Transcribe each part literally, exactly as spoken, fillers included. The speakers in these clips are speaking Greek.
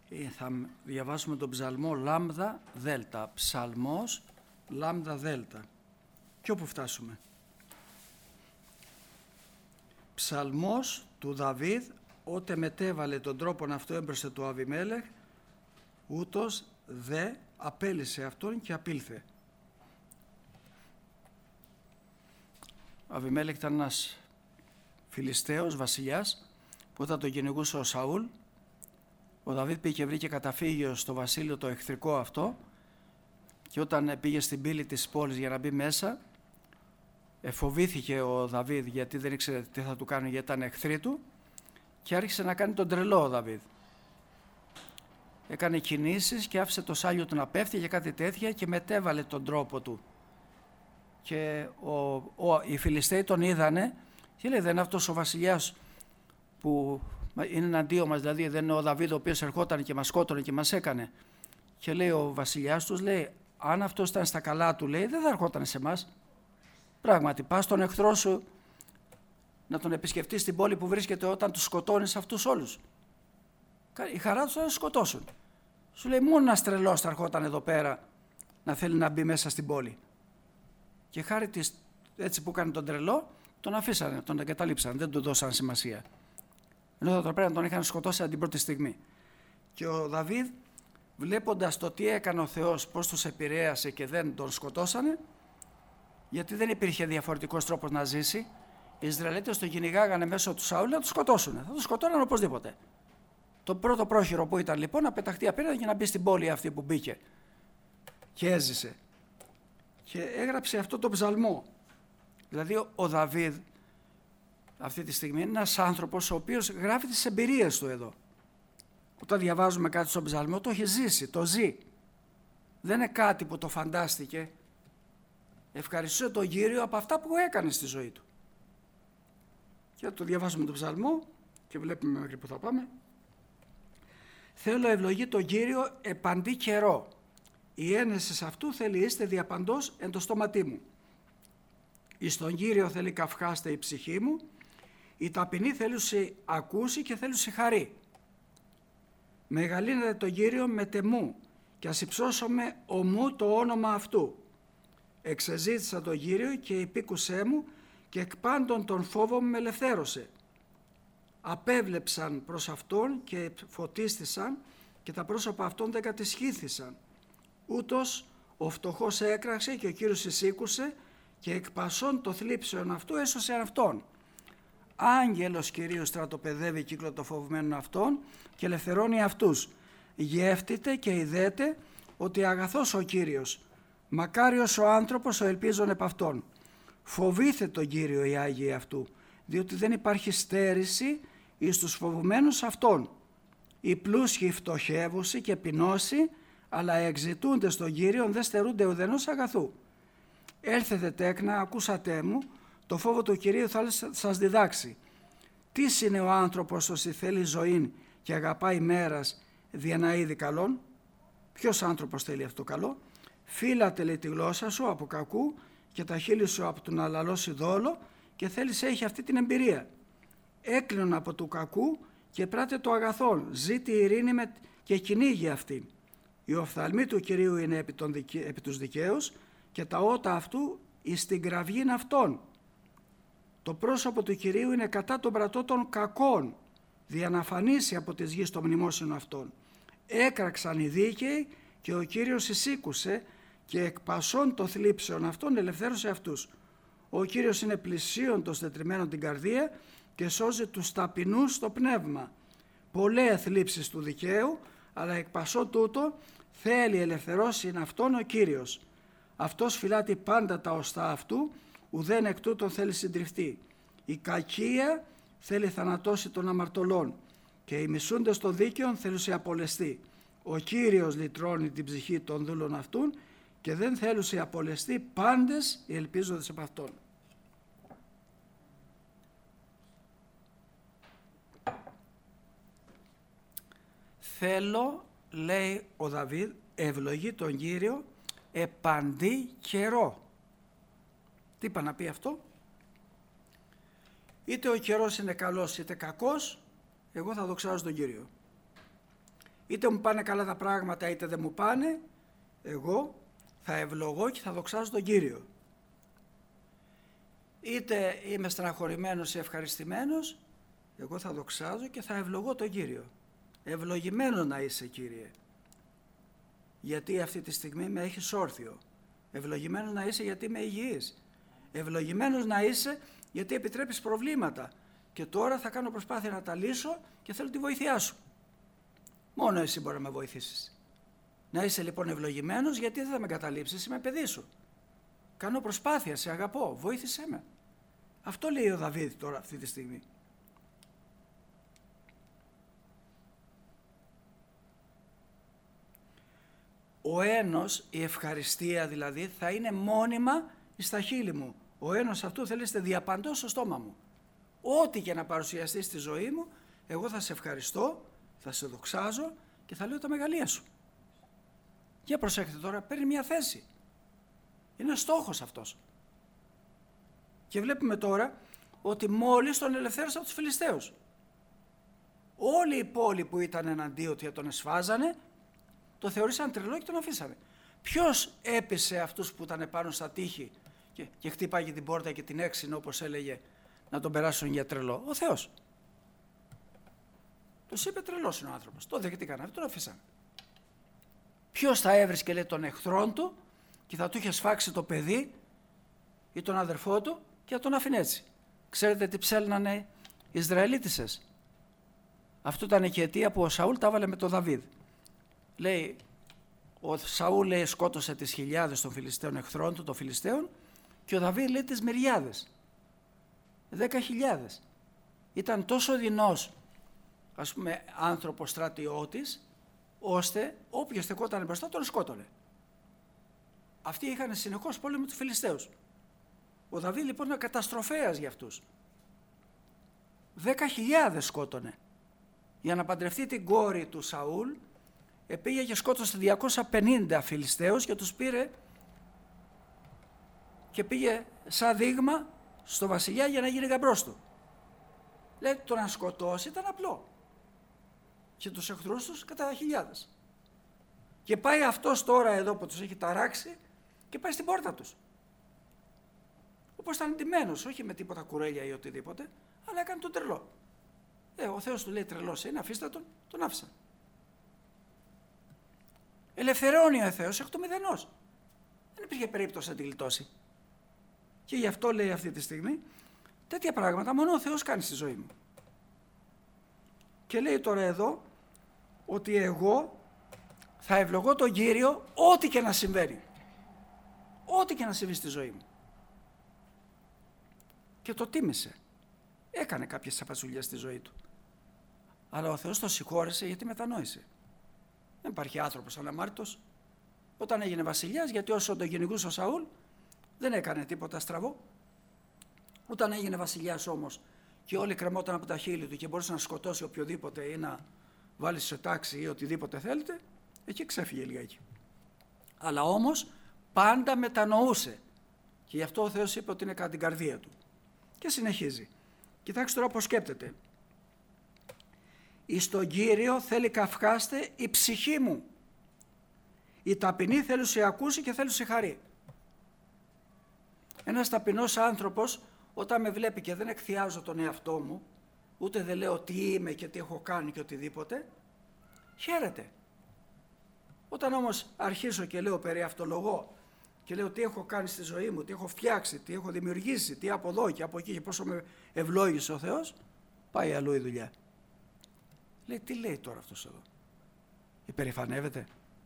Θα διαβάσουμε τον ψαλμό λάμδα δέλτα. Ψαλμός λάμδα δέλτα. Και όπου φτάσουμε. Ψαλμός του Δαβίδ, ότε μετέβαλε τον τρόπον αυτό έμπροσθε του Αβιμέλεχ, ούτως δε απέλυσε αυτόν και απήλθε. Ο Αβιμέλεχ ήταν ένας Φιλιστέος βασιλιάς που όταν τον κυνηγούσε ο Σαούλ, ο Δαβίδ πήγε και βρήκε καταφύγιο στο βασίλειο το εχθρικό αυτό, και όταν πήγε στην πύλη της πόλης για να μπει μέσα, εφοβήθηκε ο Δαβίδ γιατί δεν ήξερε τι θα του κάνει, γιατί ήταν εχθροί του, και άρχισε να κάνει τον τρελό ο Δαβίδ. Έκανε κινήσεις και άφησε το σάλιο του να πέφτει και κάτι τέτοια και μετέβαλε τον τρόπο του. Και ο, ο, οι Φιλιστέοι τον είδανε και λέει, δεν είναι αυτός ο βασιλιάς που είναι εναντίον μας, δηλαδή δεν είναι ο Δαβίδ ο οποίος ερχόταν και μας σκότωνε και μας έκανε. Και λέει ο βασιλιάς τους, λέει, αν αυτός ήταν στα καλά του, λέει, δεν θα ερχόταν σε εμάς. Πράγματι, πας στον εχθρό σου να τον επισκεφτείς στην πόλη που βρίσκεται όταν τους σκοτώνεις αυτούς όλους. Η χαρά τους θα τους σκοτώσουν. Σου λέει, μόνο ένας τρελός θα ερχόταν εδώ πέρα να θέλει να μπει μέσα στην πόλη. Και χάρη της, έτσι που έκανε τον τρελό, τον αφήσανε, τον εγκαταλείψαν, δεν του δώσαν σημασία. Ενώ θα πρέπει να τον είχαν σκοτώσει από την πρώτη στιγμή. Και ο Δαβίδ, βλέποντας το τι έκανε ο Θεός, πώς τους επηρέασε και δεν τον σκοτώσανε, γιατί δεν υπήρχε διαφορετικός τρόπος να ζήσει, οι Ισραηλίτες τον κυνηγάγανε μέσω του Σαούλ να τον σκοτώσουν. Θα τον σκοτώναν οπωσδήποτε. Το πρώτο πρόχειρο που ήταν λοιπόν να πεταχτεί απέναντι και να μπει στην πόλη αυτή που μπήκε και έζησε. Και έγραψε αυτό το ψαλμό. Δηλαδή ο Δαβίδ αυτή τη στιγμή είναι ένας άνθρωπος ο οποίος γράφει τις εμπειρίες του εδώ. Όταν διαβάζουμε κάτι στον ψαλμό, το έχει ζήσει, το ζει. Δεν είναι κάτι που το φαντάστηκε. Ευχαριστούσε τον Κύριο από αυτά που έκανε στη ζωή του. Και το διαβάζουμε τον ψαλμό και βλέπουμε μέχρι που θα πάμε. Θέλω ευλογεί τον Κύριο επαντή καιρό. Η ένεση αυτού θέλει είστε διαπαντός εν το στόματί μου. Εις τον Κύριο θέλει καυχάστε η ψυχή μου. Η ταπεινή θέλουσε ακούσει και θέλουσε χαρεί. Μεγαλύνετε τον Κύριο με τεμού και ας υψώσομαι ομού το όνομα αυτού. Εξεζήτησα τον Κύριο και υπήκουσέ μου και εκ πάντων τον φόβο μου με ελευθέρωσε. Απέβλεψαν προς αυτόν και φωτίστησαν και τα πρόσωπα αυτών δεν κατησχύθησαν. Ούτως ο φτωχός έκραξε και ο Κύριος εισήκουσε και εκ πασών το θλίψεων αυτού έσωσε αυτόν. Άγγελος Κυρίου στρατοπεδεύει κύκλο των φοβμένων αυτών και ελευθερώνει αυτούς. Γεύτητε και ειδέτε ότι αγαθός ο Κύριος, μακάριος ο άνθρωπος ο ελπίζων επ' αυτόν. Φοβήθε τον Κύριο οι Άγιοι αυτού, διότι δεν υπάρχει στέρηση εις τους φοβουμένους αυτών. Οι πλούσιοι φτωχεύουσι και πεινώσι, αλλά εξητούνται στον Κύριο δεν στερούνται ουδενός αγαθού. Έλθετε τέκνα, ακούσατε μου, το φόβο του Κυρίου θα σας διδάξει. Τι είναι ο άνθρωπος όσοι θέλει ζωήν και αγαπάει μέρας δια να είδη καλόν. Ποιος άνθρωπος θέλει αυτό καλό? Φύλατε λέει τη γλώσσα σου από κακού και τα χείλη σου από το να λαλώσει δόλο και θέλεις έχει αυτή την εμπειρία. Έκλεινον από του κακού και πράτε το αγαθόν, ζήτη ειρήνη με και κυνήγει αυτή. Η οφθαλμή του Κυρίου είναι επί, των δικαι... επί τους δικαίους και τα ότα αυτού εις την κραυγήν αυτών. Το πρόσωπο του Κυρίου είναι κατά των πρατών των κακών, δια να φανίσει από τις γης των μνημόσυνων αυτών. Έκραξαν οι δίκαιοι και ο Κύριος εισήκουσε και εκ πασών των θλίψεων αυτών ελευθέρωσε αυτούς. Ο Κύριος είναι πλησίον των στετριμμένων την καρδία και σώζει τους ταπεινούς στο πνεύμα. Πολλές θλίψεις του δικαίου, αλλά εκ πασών τούτο θέλει ελευθερώσει αυτόν ο Κύριος. Αυτός φυλάτει πάντα τα οστά αυτού, ουδέν εκ τούτων θέλει συντριφτεί. Η κακία θέλει θανατώσει των αμαρτωλών και οι μισούντες των δίκαιων θέλουν σε απολεστεί. Ο Κύριος λυτρώνει την ψυχή των δούλων αυτούν και δεν θέλουν σε απολεστεί πάντες οι ελπίζοντες από αυτόν. Θέλω, λέει ο Δαβίδ, ευλογεί τον Κύριο επαντή καιρό. Τι είπα να πει αυτό? Είτε ο καιρός είναι καλός είτε κακός, εγώ θα δοξάζω τον Κύριο. είτε μου πάνε καλά τα πράγματα είτε δεν μου πάνε, εγώ θα ευλογώ και θα δοξάζω τον Κύριο. Είτε είμαι στεναχωρημένος ή ευχαριστημένος, εγώ θα δοξάζω και θα ευλογώ τον Κύριο. Ευλογημένο να είσαι, Κύριε, γιατί αυτή τη στιγμή με έχεις όρθιο. Ευλογημένο να είσαι γιατί είμαι υγιής. Ευλογημένος να είσαι γιατί επιτρέπεις προβλήματα. Και τώρα θα κάνω προσπάθεια να τα λύσω και θέλω τη βοήθειά σου. Μόνο εσύ μπορεί να με βοηθήσεις. Να είσαι λοιπόν ευλογημένος γιατί δεν θα με καταλήψεις, είμαι παιδί σου. Κάνω προσπάθεια, σε αγαπώ, βοήθησέ με. Αυτό λέει ο Δαβίδ τώρα αυτή τη στιγμή. Ο ένος, η ευχαριστία δηλαδή, θα είναι μόνιμα στα χείλη μου. Ο ένος αυτού θέλετε διαπαντός στο στόμα μου. Ό,τι και να παρουσιαστεί στη ζωή μου, εγώ θα σε ευχαριστώ, θα σε δοξάζω και θα λέω τα μεγαλεία σου. Για προσέξτε τώρα, παίρνει μια θέση. Είναι στόχος αυτός. Και βλέπουμε τώρα ότι μόλις τον ελευθέρωσε από τους Φιλιστέους. Όλη η πόλη που ήταν εναντίον ότι τον εσφάζανε, το θεωρήσαν τρελό και τον αφήσανε. Ποιος έπεισε αυτούς που ήταν πάνω στα τείχη και, και χτύπαγε την πόρτα και την έξινε, όπως έλεγε, να τον περάσουν για τρελό? Ο Θεός. Τους είπε τρελός είναι ο άνθρωπος. Το δεχτήκαν, τον αφήσανε. Ποιος θα έβρισκε, λέει, τον εχθρόν του και θα του είχε σφάξει το παιδί ή τον αδερφό του και θα τον αφήνει έτσι? Ξέρετε τι ψέλνανε οι Ισραηλίτισσες? Αυτό ήταν και η αιτία που ο Σαούλ τα έβαλε με τον Δαβίδ. Λέει, ο Σαούλ, λέει, σκότωσε τις χιλιάδες των Φιλιστέων εχθρών του, των Φιλιστέων, και ο Δαβίδ, λέει, τις μυριάδες. Δέκα χιλιάδες. Ήταν τόσο δεινός, ας πούμε, άνθρωπος στρατιώτης, ώστε όποιος στεκόταν μπροστά τον σκότωνε. Αυτοί είχαν συνεχώς πόλεμο με τους Φιλιστέους. Ο Δαβίδ λοιπόν είναι καταστροφέας για αυτούς. Δέκα χιλιάδες σκότωνε. Για να παντρευτεί την κόρη του Σαούλ, πήγε και σκότωσε διακόσιους πενήντα Φιλιστέους και τους πήρε και πήγε σαν δείγμα στο βασιλιά για να γίνει γαμπρός του. Λέει, το να σκοτώσει ήταν απλό. Και τους εχθρούς τους κατά χιλιάδες. Και πάει αυτός τώρα εδώ που τους έχει ταράξει και πάει στην πόρτα τους. Όπως ήταν εντυμένος, όχι με τίποτα κουρέλια ή οτιδήποτε, αλλά έκανε τον τρελό. Ε, ο Θεός του λέει, τρελός είναι, αφήστε τον, τον άφησα. Ελευθερώνει ο Θεός εκ του μηδενός. Δεν υπήρχε περίπτωση να τη γλιτώσει. Και γι' αυτό λέει αυτή τη στιγμή, τέτοια πράγματα μόνο ο Θεός κάνει στη ζωή μου. Και λέει τώρα εδώ ότι εγώ θα ευλογώ τον Κύριο ό,τι και να συμβαίνει. Ό,τι και να συμβεί στη ζωή μου. Και το τίμησε. Έκανε κάποιες σαπατσουλιές στη ζωή του. Αλλά ο Θεός το συγχώρεσε γιατί μετανόησε. Δεν υπάρχει άνθρωπος αναμάρτητος. Όταν έγινε βασιλιάς, γιατί όσο τον κυνηγούσε ο Σαούλ, δεν έκανε τίποτα στραβό. Όταν έγινε βασιλιάς όμως και όλοι κρεμόταν από τα χείλη του και μπορούσε να σκοτώσει οποιοδήποτε ή να βάλει σε τάξη ή οτιδήποτε θέλετε, εκεί ξέφυγε λιγάκι. Αλλά όμως πάντα μετανοούσε. Και γι' αυτό ο Θεός είπε ότι είναι κατά την καρδία του. Και συνεχίζει. Κοιτάξτε τώρα πώς σκέπτεται. «Εις τον Κύριο θέλει καυχάστε η ψυχή μου. Η ταπεινή θέλει σε ακούσει και θέλει σε χαρεί». Ένας ταπεινός άνθρωπος, όταν με βλέπει και δεν εκθιάζω τον εαυτό μου, ούτε δεν λέω τι είμαι και τι έχω κάνει και οτιδήποτε, χαίρεται. Όταν όμως αρχίσω και λέω, περιαυτολογώ και λέω τι έχω κάνει στη ζωή μου, τι έχω φτιάξει, τι έχω δημιουργήσει, τι από εδώ και από εκεί και πόσο με ευλόγησε ο Θεός, πάει αλλού η δουλειά. Λέει, τι λέει τώρα αυτός εδώ? Υπερηφανεύεται?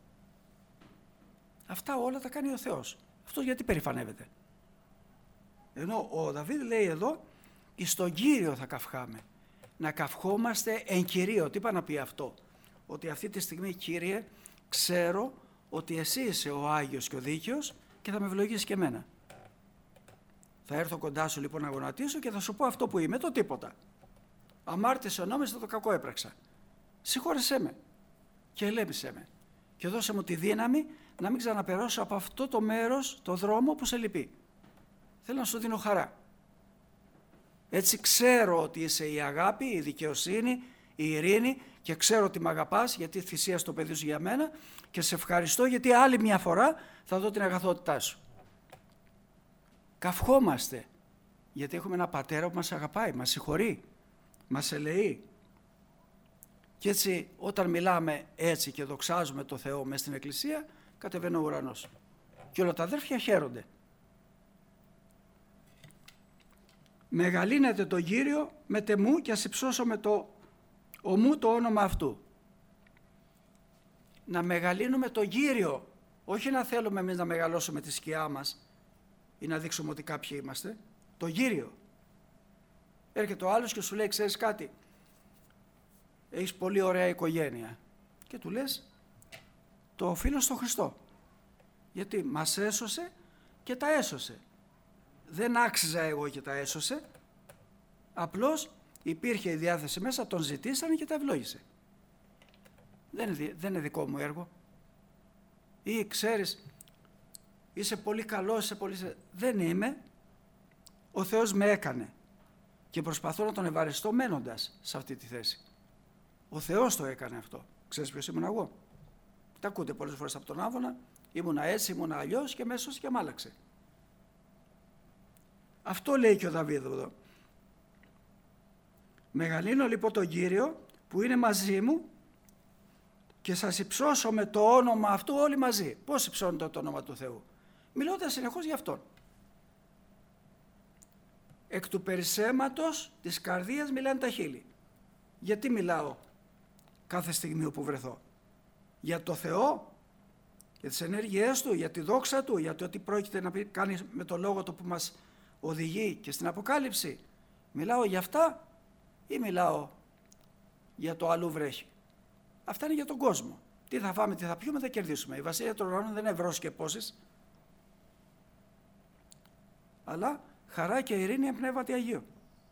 Αυτά όλα τα κάνει ο Θεός. Αυτό γιατί περηφανεύεται? Ενώ ο Δαβίδ λέει εδώ, εις τον Κύριο θα καυχάμε. Να καυχόμαστε εν Κυρίω. Τι είπα να πει αυτό? Ότι αυτή τη στιγμή, Κύριε, ξέρω ότι εσύ είσαι ο Άγιος και ο Δίκαιος και θα με ευλογήσεις και εμένα. Θα έρθω κοντά σου λοιπόν να γονατίσω και θα σου πω αυτό που είμαι, το τίποτα. Αμάρτησε νόμιζα, το κακό έπραξα. Συγχώρεσέ με και ελέγχησέ με και δώσε μου τη δύναμη να μην ξαναπεράσω από αυτό το μέρος, το δρόμο που σε λυπεί. Θέλω να σου δίνω χαρά. Έτσι ξέρω ότι είσαι η αγάπη, η δικαιοσύνη, η ειρήνη και ξέρω ότι με αγαπάς γιατί θυσίασες το παιδί σου για μένα και σε ευχαριστώ γιατί άλλη μια φορά θα δω την αγαθότητά σου. Καυχόμαστε γιατί έχουμε ένα πατέρα που μας αγαπάει, μας συγχωρεί, μας ελεεί. Και έτσι όταν μιλάμε έτσι και δοξάζουμε το Θεό μες στην εκκλησία, κατεβαίνει ο ουρανός. Και όλα τα αδέρφια χαίρονται. Μεγαλύνετε τον Κύριο με τεμού και ας υψώσω με το ομού το όνομα αυτού. Να μεγαλύνουμε τον Κύριο, όχι να θέλουμε εμείς να μεγαλώσουμε τη σκιά μας ή να δείξουμε ότι κάποιοι είμαστε. Τον Κύριο. Έρχεται ο άλλος και σου λέει, ξέρεις κάτι, έχεις πολύ ωραία οικογένεια. Και του λες, το οφείλω στο Χριστό. Γιατί μας έσωσε και τα έσωσε. Δεν άξιζα εγώ και τα έσωσε, απλώς υπήρχε η διάθεση μέσα, τον ζητήσανε και τα ευλόγησε. Δεν είναι, δεν είναι δικό μου έργο. Ή ξέρεις, είσαι πολύ καλός, είσαι πολύ... Δεν είμαι, ο Θεός με έκανε και προσπαθώ να τον ευαριστώ μένοντας σε αυτή τη θέση. Ο Θεός το έκανε αυτό. Ξέρεις ποιος ήμουν εγώ? Τα ακούτε πολλές φορές από τον Άβωνα, ήμουνα έτσι, ήμουνα αλλιώς και μέσος και μ' άλλαξε. Αυτό λέει και ο Δαβίδ εδώ. Μεγαλύνω λοιπόν τον Κύριο που είναι μαζί μου και σας υψώσω με το όνομα αυτού όλοι μαζί. Πώς υψώνεται το όνομα του Θεού? Μιλώντας συνεχώς για Αυτόν. Εκ του περισσέματος της καρδίας μιλάνε τα χείλη. Γιατί μιλάω κάθε στιγμή όπου βρεθώ? Για το Θεό, για τις ενέργειές Του, για τη δόξα Του, για το τι πρόκειται να κάνει με το λόγο Του που μας οδηγεί και στην Αποκάλυψη. Μιλάω για αυτά ή μιλάω για το αλλού βρέχει? Αυτά είναι για τον κόσμο. Τι θα φάμε, τι θα πιούμε, θα κερδίσουμε. Η βασιλεία των ουρανών δεν είναι ευρώς και πόσες, αλλά χαρά και ειρήνη εν πνεύματι Αγίου.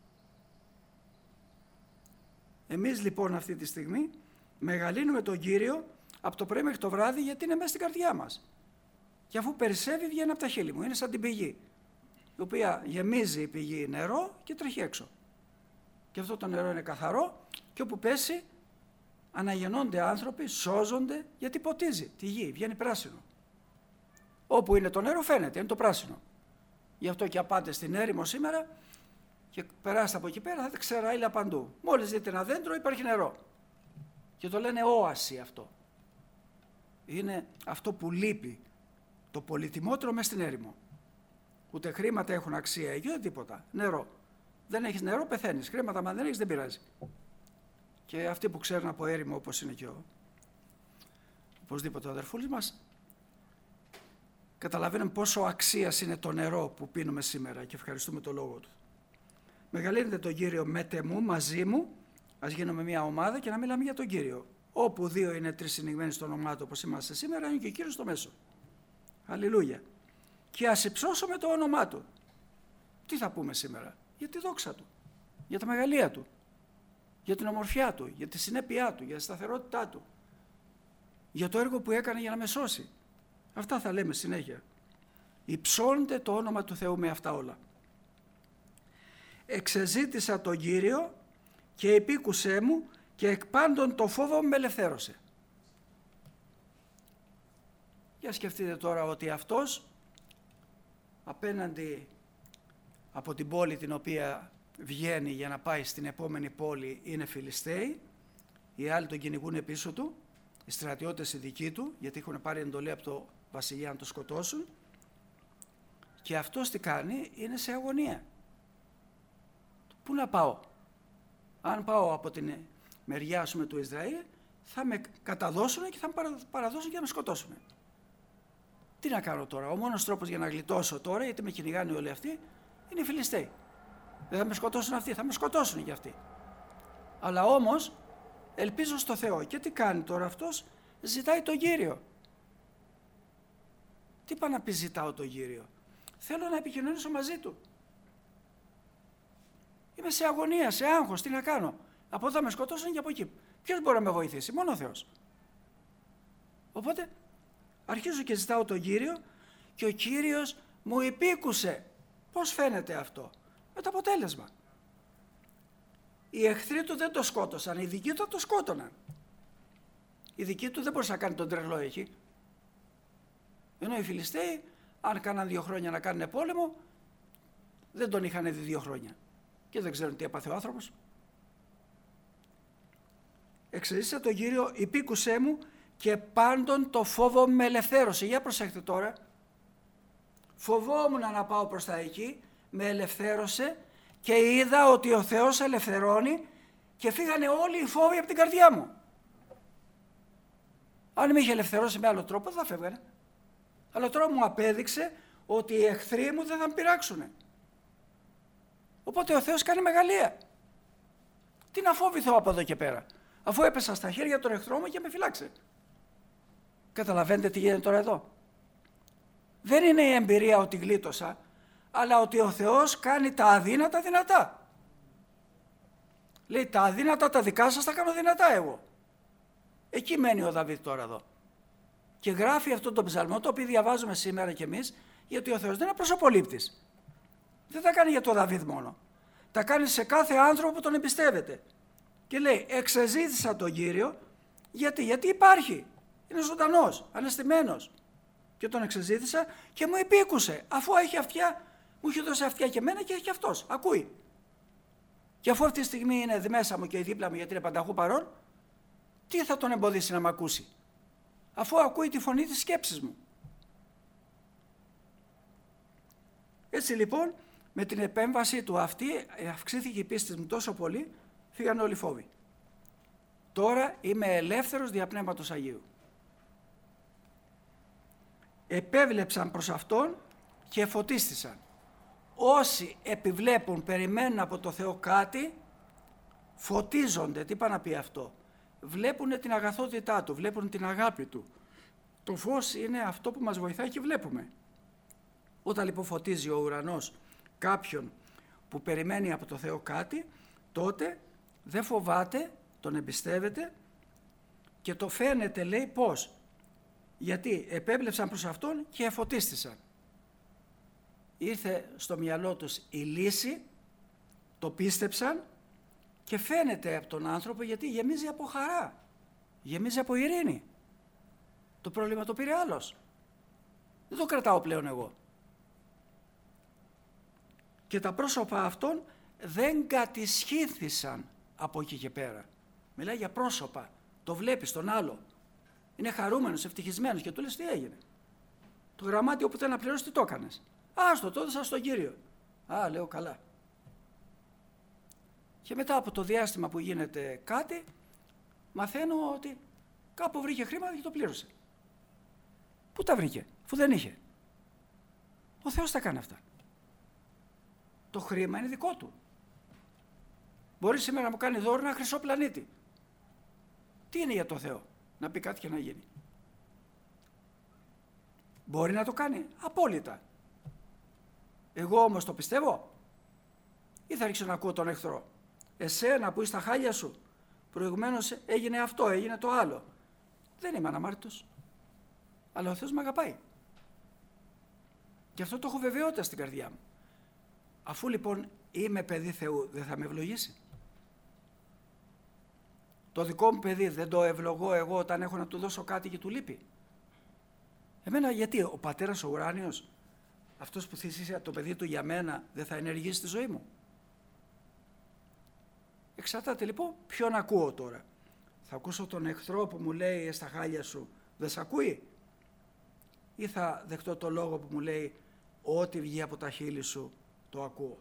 Εμείς λοιπόν αυτή τη στιγμή μεγαλύνουμε τον Κύριο από το πρωί μέχρι το βράδυ, γιατί είναι μέσα στην καρδιά μας. Και αφού περισσεύει βγαίνει από τα χείλη μου, είναι σαν την πηγή, η οποία γεμίζει η πηγή νερό και τρέχει έξω. Και αυτό το νερό είναι καθαρό και όπου πέσει αναγεννώνται άνθρωποι, σώζονται, γιατί ποτίζει τη γη, βγαίνει πράσινο. Όπου είναι το νερό φαίνεται, είναι το πράσινο. Γι' αυτό και απάτε στην έρημο σήμερα και περάσετε από εκεί πέρα, θα δείτε ξεραίλα παντού. Μόλις δείτε ένα δέντρο υπάρχει νερό. Και το λένε όαση αυτό. Είναι αυτό που λείπει, το πολυτιμότερο μες στην έρημο. Ούτε χρήματα έχουν αξία εκεί, ούτε τίποτα. Νερό. Δεν έχεις νερό, πεθαίνεις. Χρήματα, μα δεν έχεις, δεν πειράζει. Και αυτοί που ξέρουν από έρημο, όπως είναι και ο οπωσδήποτε ο αδερφούλης μας, καταλαβαίνουν πόσο αξίας είναι το νερό που πίνουμε σήμερα και ευχαριστούμε το λόγο του. Μεγαλύνετε τον Κύριο με τεμού, μαζί μου, ας γίνουμε μια ομάδα και να μιλάμε για τον Κύριο. Όπου δύο είναι τρεις συνηγμένοι στο όνομά του, όπως είμαστε σήμερα, είναι και ο Κύριος στο μέσο. Αλληλούια. Και ας υψώσουμε το όνομά του. Τι θα πούμε σήμερα? Για τη δόξα του, για τα μεγαλεία του, για την ομορφιά του, για τη συνέπειά του, για τη σταθερότητά του, για το έργο που έκανε για να με σώσει. Αυτά θα λέμε συνέχεια. Υψώνεται το όνομα του Θεού με αυτά όλα. Εξεζήτησα τον Κύριο και επίκουσέ μου και εκ πάντων το φόβο μου με ελευθέρωσε. Για σκεφτείτε τώρα ότι αυτός απέναντι από την πόλη την οποία βγαίνει για να πάει στην επόμενη πόλη είναι Φιλιστέοι, οι άλλοι τον κυνηγούν πίσω του, οι στρατιώτες οι δικοί του, γιατί έχουν πάρει εντολή από το βασιλιά να το σκοτώσουν, και αυτός τι κάνει? Είναι σε αγωνία. Πού να πάω? Αν πάω από την μεριά ας πούμε, του Ισραήλ, θα με καταδώσουν και θα με παραδώσουν και θα με σκοτώσουν. Τι να κάνω τώρα? Ο μόνος τρόπος για να γλιτώσω τώρα, γιατί με κυνηγάνε όλοι αυτοί, είναι οι Φιλιστέοι. Δεν θα με σκοτώσουν αυτοί, θα με σκοτώσουν και αυτοί. Αλλά όμως ελπίζω στο Θεό. Και τι κάνει τώρα αυτός? Ζητάει τον Κύριο. Τι πάει να πει ζητάω τον Κύριο? Θέλω να επικοινωνήσω μαζί του. Είμαι σε αγωνία, σε άγχος, τι να κάνω? Από εδώ θα με σκοτώσουν και από εκεί. Ποιος μπορεί να με βοηθήσει? Μόνο ο Θεός. Οπότε αρχίζω και ζητάω τον Κύριο και ο Κύριος μου υπήκουσε. Πώς φαίνεται αυτό? Με το αποτέλεσμα. Οι εχθροί του δεν το σκότωσαν, οι δικοί του το σκότωναν. η δική του δεν μπορούσε να κάνει τον τρελό εκεί. Ενώ οι Φιλιστέοι, αν κάναν δύο χρόνια να κάνουν πόλεμο, δεν τον είχαν δει δύο χρόνια. Και δεν ξέρουν τι έπαθε ο άνθρωπος. Εξαιτία τον Κύριο, υπήκουσέ μου και πάντων το φόβο με ελευθέρωσε. Για προσέχτε τώρα. Φοβόμουν να πάω προς τα εκεί, με ελευθέρωσε και είδα ότι ο Θεός ελευθερώνει και φύγανε όλοι οι φόβοι από την καρδιά μου. Αν με είχε ελευθερώσει με άλλο τρόπο, δεν θα φεύγανε. Αλλά τώρα μου απέδειξε ότι οι εχθροί μου δεν θα με πειράξουν. Οπότε ο Θεός κάνει μεγαλεία. Τι να φόβηθώ από εδώ και πέρα, αφού έπεσα στα χέρια των εχθρών μου και με φυλάξε. Καταλαβαίνετε τι γίνεται τώρα εδώ. Δεν είναι η εμπειρία ότι γλίτωσα, αλλά ότι ο Θεός κάνει τα αδύνατα δυνατά. Λέει, τα αδύνατα τα δικά σας τα κάνω δυνατά εγώ. Εκεί μένει ο Δαβίδ τώρα εδώ. Και γράφει αυτόν τον ψαλμό, το οποίο διαβάζουμε σήμερα κι εμείς, γιατί ο Θεός δεν είναι προσωπολήπτης. Δεν τα κάνει για τον Δαβίδ μόνο. Τα κάνει σε κάθε άνθρωπο που τον εμπιστεύεται. Και λέει, εξεζήτησα τον Κύριο, γιατί, γιατί υπάρχει. Είναι ζωντανός, αναστημένος. Και τον εξεζήτησα και μου υπήκουσε. Αφού έχει αυτιά, μου έχει δώσει αυτιά και εμένα και έχει αυτός. Ακούει. Και αφού αυτή τη στιγμή είναι μέσα μου και η δίπλα μου, γιατί είναι πανταχού παρόν, τι θα τον εμποδίσει να μ' ακούσει, αφού ακούει τη φωνή της σκέψης μου. Έτσι λοιπόν, με την επέμβαση του αυτή, αυξήθηκε η πίστη μου τόσο πολύ, φύγαν όλοι οι φόβοι. Τώρα είμαι ελεύθερος δια Πνεύματος Αγίου. Επέβλεψαν προς Αυτόν και φωτίστησαν. Όσοι επιβλέπουν, περιμένουν από το Θεό κάτι, φωτίζονται. Τι πάει να πει αυτό? Βλέπουν την αγαθότητά Του, βλέπουν την αγάπη Του. Το φως είναι αυτό που μας βοηθάει και βλέπουμε. Όταν λοιπόν φωτίζει ο ουρανός κάποιον που περιμένει από το Θεό κάτι, τότε δεν φοβάται, τον εμπιστεύεται και το φαίνεται, λέει, πώς. Γιατί επέβλεψαν προς Αυτόν και εφωτίστησαν. Ήρθε στο μυαλό τους η λύση, το πίστεψαν και φαίνεται από τον άνθρωπο, γιατί γεμίζει από χαρά, γεμίζει από ειρήνη. Το πρόβλημα το πήρε άλλος. Δεν το κρατάω πλέον εγώ. Και τα πρόσωπα αυτών δεν κατησχύθησαν από εκεί και πέρα. Μιλάει για πρόσωπα. Το βλέπεις τον άλλο. Είναι χαρούμενος, ευτυχισμένος και του λες τι έγινε. Το γραμμάτιο που θέλει να πληρώσει, τι το έκανες? Άστο, το έδωσα στον Κύριο. Α, λέω καλά. Και μετά από το διάστημα που γίνεται κάτι, μαθαίνω ότι κάπου βρήκε χρήματα και το πλήρωσε. Πού τα βρήκε, αφού δεν είχε? Ο Θεός τα κάνει αυτά. Το χρήμα είναι δικό Του. Μπορεί σήμερα να μου κάνει δώρο ένα χρυσό πλανήτη. Τι είναι για το Θεό? Να πει κάτι και να γίνει. Μπορεί να το κάνει, απόλυτα. Εγώ όμως το πιστεύω ή θα ρίξω να ακούω τον εχθρό? Εσένα που είσαι στα χάλια σου, προηγουμένως έγινε αυτό, έγινε το άλλο. Δεν είμαι αναμάρτητος, αλλά ο Θεός με αγαπάει. Και αυτό το έχω βεβαιότητα στην καρδιά μου. Αφού λοιπόν είμαι παιδί Θεού, δεν θα με ευλογήσει? Το δικό μου παιδί δεν το ευλογώ εγώ όταν έχω να του δώσω κάτι και του λείπει? Εμένα γιατί ο πατέρας ο ουράνιος, αυτός που θυσίασε το παιδί του για μένα, δεν θα ενεργήσει τη ζωή μου? Εξαρτάται λοιπόν ποιον ακούω τώρα. Θα ακούσω τον εχθρό που μου λέει στα χάλια σου δεν σ' ακούει? Ή θα δεχτώ το λόγο που μου λέει ό,τι βγει από τα χείλη σου το ακούω?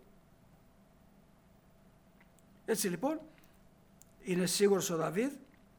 Έτσι λοιπόν είναι σίγουρος ο Δαβίδ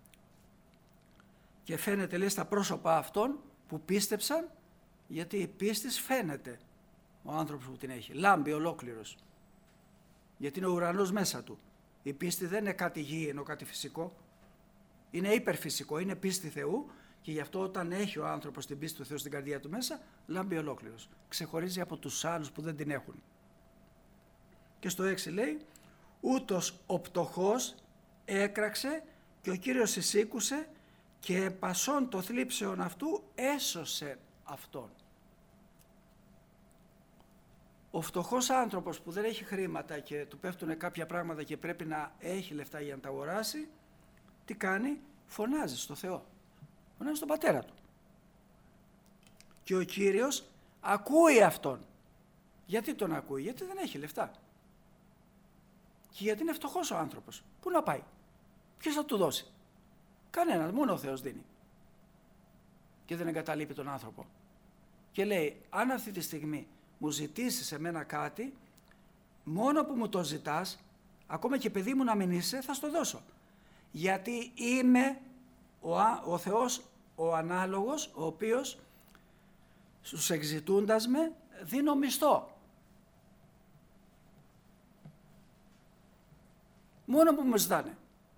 και φαίνεται, λέει, στα πρόσωπα αυτών που πίστεψαν, γιατί η πίστη φαίνεται ο άνθρωπος που την έχει. Λάμπει ολόκληρος. Γιατί είναι ο ουρανός μέσα του. Η πίστη δεν είναι κάτι γήινο, κάτι φυσικό. Είναι υπερφυσικό, είναι πίστη Θεού και γι' αυτό όταν έχει ο άνθρωπος την πίστη του Θεού στην καρδιά του μέσα, λάμπει ολόκληρος. Ξεχωρίζει από τους άλλους που δεν την έχουν. Και στο έξι λέει, ούτως ο πτωχός έκραξε και ο Κύριος εισήκουσε και πασών το θλίψεων αυτού έσωσε αυτόν. Ο φτωχός άνθρωπος που δεν έχει χρήματα και του πέφτουν κάποια πράγματα και πρέπει να έχει λεφτά για να τα αγοράσει, τι κάνει? Φωνάζει στο Θεό. Φωνάζει τον πατέρα του. Και ο Κύριος ακούει αυτόν. Γιατί τον ακούει? Γιατί δεν έχει λεφτά. Και γιατί είναι φτωχός ο άνθρωπος. Πού να πάει? Ποιος θα του δώσει? Κανένας, μόνο ο Θεός δίνει. Και δεν εγκαταλείπει τον άνθρωπο. Και λέει, αν αυτή τη στιγμή μου ζητήσεις εμένα κάτι, μόνο που μου το ζητάς, ακόμα και παιδί μου να μην είσαι, θα στο δώσω. Γιατί είμαι ο, ο Θεός ο ανάλογος, ο οποίος στους εξητούντας με δίνω μισθό. Μόνο που μου ζητάνε.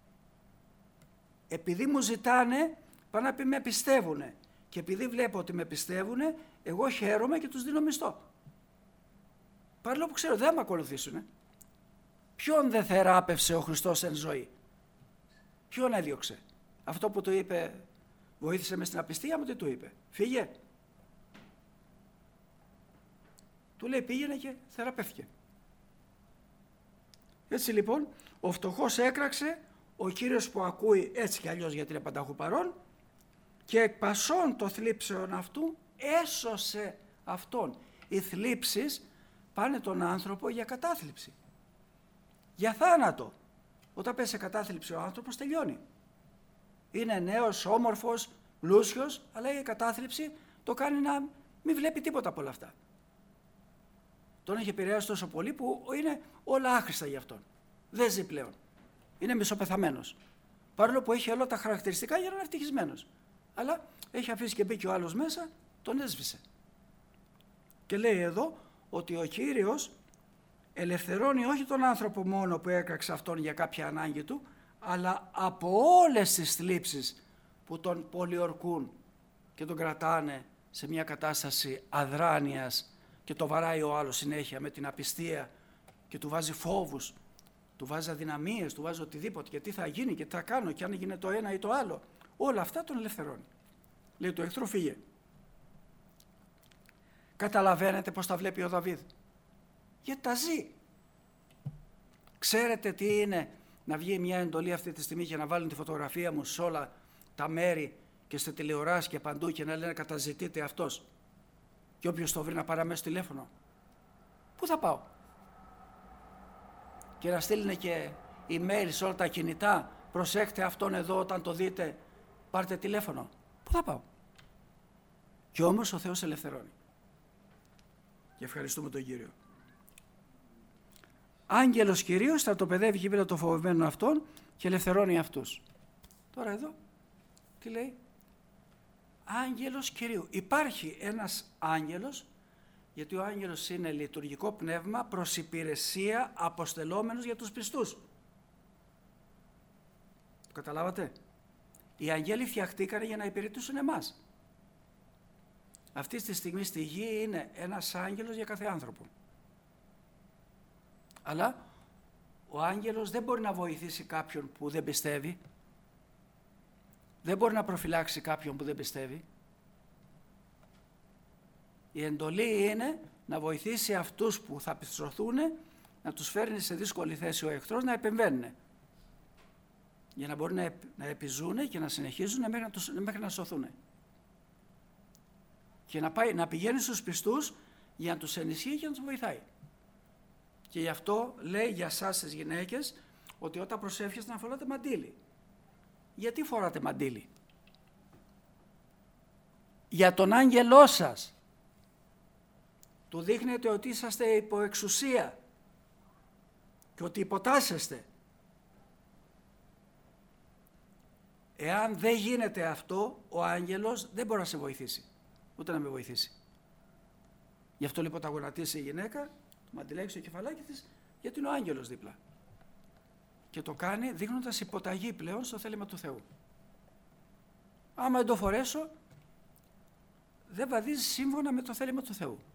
Επειδή μου ζητάνε, πάνε να πει με πιστεύουνε. Και επειδή βλέπω ότι με πιστεύουνε, εγώ χαίρομαι και τους δίνω μισθό. Παρόλο που ξέρω, δεν θα με ακολουθήσουνε. Ποιον δεν θεράπευσε ο Χριστός εν ζωή? Ποιον έδιωξε? Αυτό που του είπε, βοήθησε με στην απιστία μου, τι του είπε? Φύγε. Του λέει πήγαινε και θεραπεύτηκε. Έτσι λοιπόν, ο φτωχός έκραξε, ο Κύριος που ακούει έτσι κι αλλιώς γιατί είναι πανταχού παρών, και εκ πασών το θλίψεων αυτού έσωσε αυτόν. Οι θλίψεις πάνε τον άνθρωπο για κατάθλιψη, για θάνατο. Όταν πέσει σε κατάθλιψη ο άνθρωπος τελειώνει. Είναι νέος, όμορφος, πλούσιος, αλλά η κατάθλιψη το κάνει να μην βλέπει τίποτα από όλα αυτά. Τον έχει επηρεάσει τόσο πολύ που είναι όλα άχρηστα για αυτόν. Δεν ζει πλέον. Είναι μισοπεθαμένος. Παρόλο που έχει όλα τα χαρακτηριστικά για να είναι ευτυχισμένος. Αλλά έχει αφήσει και μπήκε ο άλλος μέσα, τον έσβησε. Και λέει εδώ ότι ο Κύριος ελευθερώνει όχι τον άνθρωπο μόνο που έκραξε αυτόν για κάποια ανάγκη του, αλλά από όλες τις θλίψεις που τον πολιορκούν και τον κρατάνε σε μια κατάσταση αδράνειας και το βαράει ο άλλος συνέχεια με την απιστία και του βάζει φόβους, του βάζει αδυναμίες, του βάζει οτιδήποτε και τι θα γίνει και τι θα κάνω και αν γίνει το ένα ή το άλλο. Όλα αυτά τον ελευθερώνει. Λέει του εχθρού φύγε. Καταλαβαίνετε πως τα βλέπει ο Δαβίδ? Γιατί τα ζει. Ξέρετε τι είναι να βγει μια εντολή αυτή τη στιγμή και να βάλουν τη φωτογραφία μου σε όλα τα μέρη και στη τηλεοράση και παντού και να λένε καταζητείτε αυτός και όποιος το βρει να πάρει αμέσως τηλέφωνο? Πού θα πάω? Και να στείλουν και email σε όλα τα κινητά, προσέχτε αυτόν εδώ, όταν το δείτε πάρτε τηλέφωνο. Πού θα πάω? Και όμως ο Θεός ελευθερώνει. Και ευχαριστούμε τον Κύριο. Άγγελος Κυρίως στρατοπεδεύει γύρω το φοβημένο αυτόν και ελευθερώνει αυτούς. Τώρα εδώ τι λέει? Άγγελος Κυρίου. Υπάρχει ένας άγγελος, γιατί ο άγγελος είναι λειτουργικό πνεύμα προς υπηρεσία αποστελόμενος για τους πιστούς. Το καταλάβατε? Οι αγγέλοι φτιαχτήκανε για να υπηρετήσουν εμάς. Αυτή τη στιγμή στη γη είναι ένας άγγελος για κάθε άνθρωπο. Αλλά ο άγγελος δεν μπορεί να βοηθήσει κάποιον που δεν πιστεύει. Δεν μπορεί να προφυλάξει κάποιον που δεν πιστεύει. Η εντολή είναι να βοηθήσει αυτούς που θα πιστρωθούν, να τους φέρνει σε δύσκολη θέση ο εχθρός, να επεμβαίνουν. Για να μπορούν να, να επιζούν και να συνεχίζουν μέχρι να, τους, μέχρι να σωθούν. Και να, πάει, να πηγαίνει στους πιστούς για να τους ενισχύει και να τους βοηθάει. Και γι' αυτό λέει για εσάς τις γυναίκες ότι όταν προσεύχεστε να φοράτε μαντίλι. Γιατί φοράτε μαντίλι? Για τον άγγελό σας. Του δείχνετε ότι είσαστε υπό εξουσία και ότι υποτάσσεστε. Εάν δεν γίνεται αυτό, ο άγγελος δεν μπορεί να σε βοηθήσει, ούτε να με βοηθήσει. Γι' αυτό λοιπόν τα γονατίσει η γυναίκα, το μαντιλέξει το κεφαλάκι της, γιατί είναι ο άγγελος δίπλα. Και το κάνει δείχνοντας υποταγή πλέον στο θέλημα του Θεού. Άμα δεν το φορέσω, δεν βαδίζει σύμφωνα με το θέλημα του Θεού.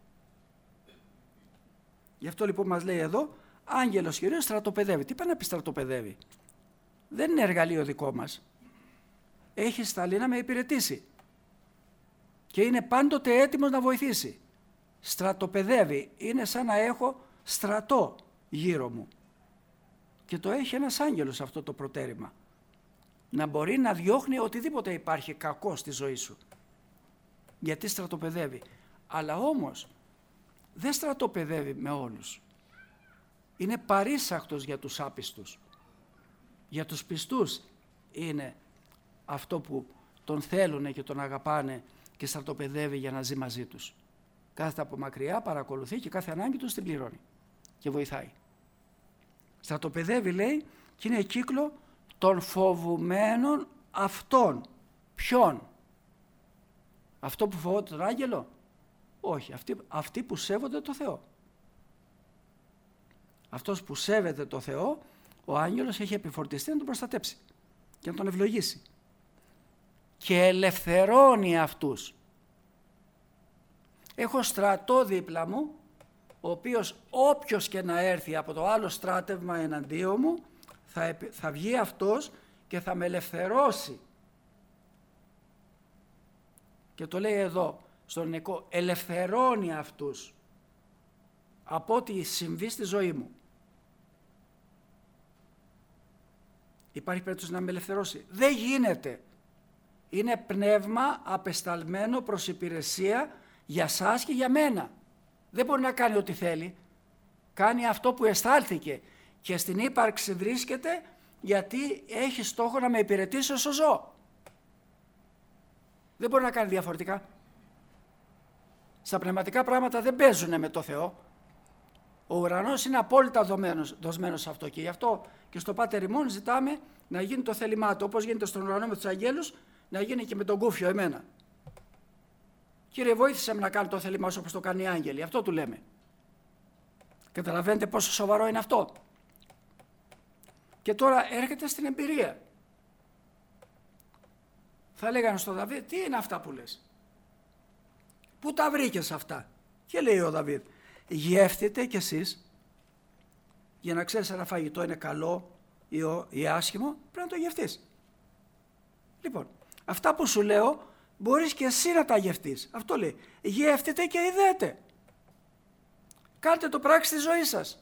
Γι' αυτό λοιπόν μας λέει εδώ, άγγελος Κυρίως στρατοπεδεύει. Τι πάει να πει στρατοπεδεύει? Δεν είναι εργαλείο δικό μας. Έχει σταλεί να με υπηρετήσει. Και είναι πάντοτε έτοιμος να βοηθήσει. Στρατοπεδεύει. Είναι σαν να έχω στρατό γύρω μου. Και το έχει ένας άγγελος αυτό το προτέρημα. να μπορεί να διώχνει οτιδήποτε υπάρχει κακό στη ζωή σου. Γιατί στρατοπεδεύει. Αλλά όμως δεν στρατοπεδεύει με όλους. Είναι παρήσακτος για τους άπιστους. Για τους πιστούς είναι αυτό που τον θέλουν και τον αγαπάνε και στρατοπεδεύει για να ζει μαζί τους. Κάθεται από μακριά, παρακολουθεί και κάθε ανάγκη τους την πληρώνει και βοηθάει. Στρατοπεδεύει, λέει, και είναι κύκλο των φοβουμένων αυτών. Ποιον? Αυτό που φοβόταν τον άγγελο? Όχι, αυτοί, αυτοί που σέβονται το Θεό. Αυτός που σέβεται το Θεό, ο άγγελος έχει επιφορτιστεί να τον προστατέψει και να τον ευλογήσει. Και ελευθερώνει αυτούς. Έχω στρατό δίπλα μου, ο οποίος όποιος και να έρθει από το άλλο στράτευμα εναντίον μου, θα, θα βγει αυτός και θα με ελευθερώσει. Και το λέει εδώ, στον ελληνικό, ελευθερώνει αυτούς από ό,τι συμβεί στη ζωή μου. Υπάρχει περίπτωση να με ελευθερώσει? Δεν γίνεται. Είναι πνεύμα απεσταλμένο προς υπηρεσία για σας και για μένα. Δεν μπορεί να κάνει ό,τι θέλει. Κάνει αυτό που αισθάνθηκε και στην ύπαρξη βρίσκεται γιατί έχει στόχο να με υπηρετήσει όσο ζω. Δεν μπορεί να κάνει διαφορετικά. Στα πνευματικά πράγματα δεν παίζουν με το Θεό. Ο ουρανός είναι απόλυτα δοσμένος σε αυτό και γι' αυτό και στο Πάτερ ημών ζητάμε να γίνει το θέλημά του, όπως γίνεται στον ουρανό με τους αγγέλους, να γίνει και με τον Κούφιο εμένα. Κύριε, βοήθησε με να κάνω το θέλημά σου όπως το κάνει οι άγγελοι. Αυτό του λέμε. Καταλαβαίνετε πόσο σοβαρό είναι αυτό? Και τώρα έρχεται στην εμπειρία. Θα λέγανε στον Δαβίδ, τι είναι αυτά που λες? Πού τα βρήκες αυτά? Και λέει ο Δαβίδ, γεύτητε κι εσείς, για να ξέρεις αν ένα φαγητό είναι καλό ή, ο, ή άσχημο, πρέπει να το γευτείς. Λοιπόν, αυτά που σου λέω μπορείς και εσύ να τα γευτείς. Αυτό λέει, γεύτητε και ειδέτε. Κάντε το πράξη στη ζωή σας.